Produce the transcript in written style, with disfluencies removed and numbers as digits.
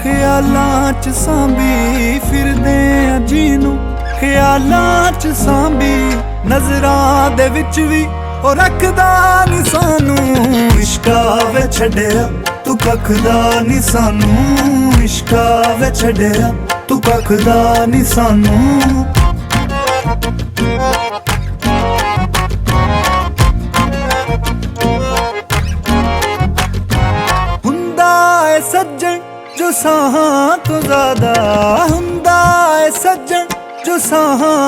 ਖਿਆਲਾਂ ਚ ਸਾਂਭੀ ਫਿਰਦੇ ਆ ਜਿਹਨੂੰ, ਖਿਆਲਾਂ ਚ ਸਾਂਭੀ ਨਜ਼ਰਾਂ ਦੇ ਵਿੱਚ ਵੀ ਉਹ ਰੱਖਦਾ ਨੀ ਸਾਨੂੰ। ਇਸ਼ਕਾ ਵੇ ਛੱਡਿਆ ਤੂੰ ਕੱਖਦਾ ਨੀ ਸਾਨੂੰ, ਇਸ਼ਕਾ ਵੇ ਛੱਡਿਆ ਤੂੰ ਕੱਖਦਾ ਨੀ ਸਾਨੂੰ। सज्जन जो साहां तो ज़्यादा हुंदा है, सज्जन जो साहां